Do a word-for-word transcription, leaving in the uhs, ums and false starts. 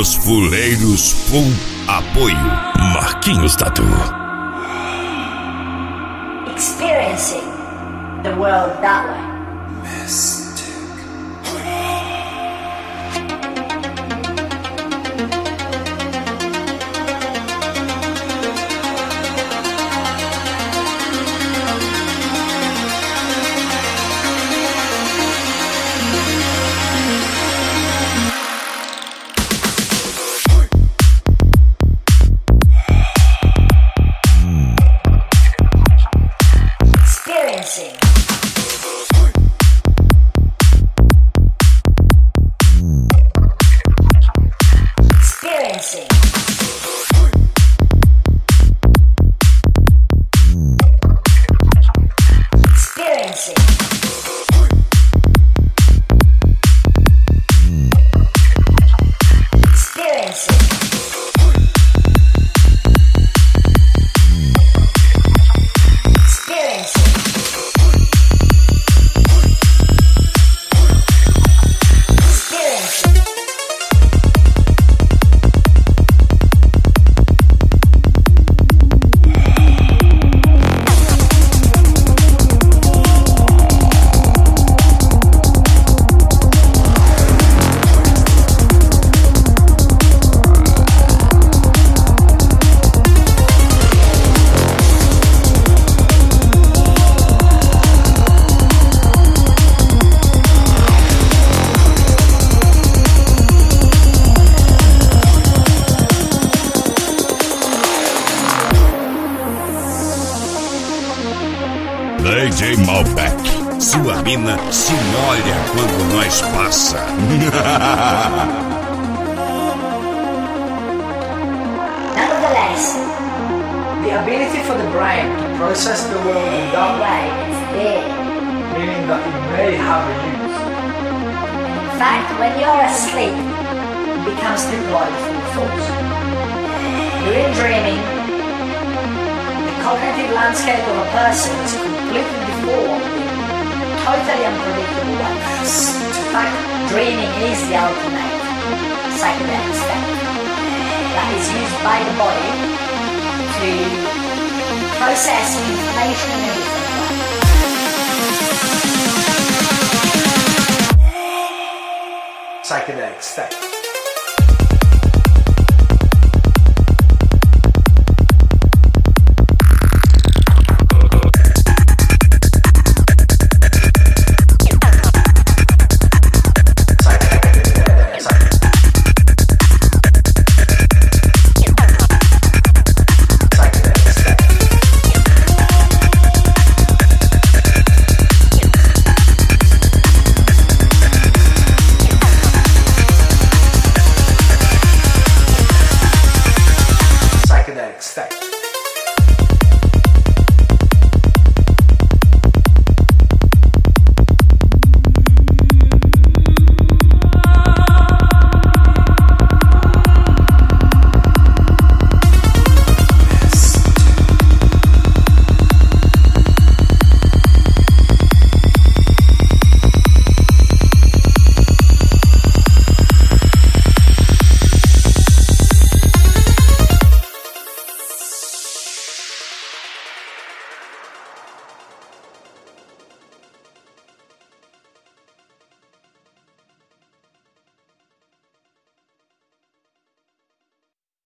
Os Fuleiros com apoio Marquinhos Tatu. Experiencing the world that way. Mystic. D J Malbec, sua mina se molha quando nós passa. Nevertheless, the ability for the brain to process the world in that way is there, Meaning that it may have a use. in fact, when you're asleep, it becomes deployed full force. During dreaming, the cognitive landscape of a person is completely deformed in totally unpredictable ways. In fact, dreaming is the ultimate psychedelic state that is used by the body to process information in a different way. Psychedelic state.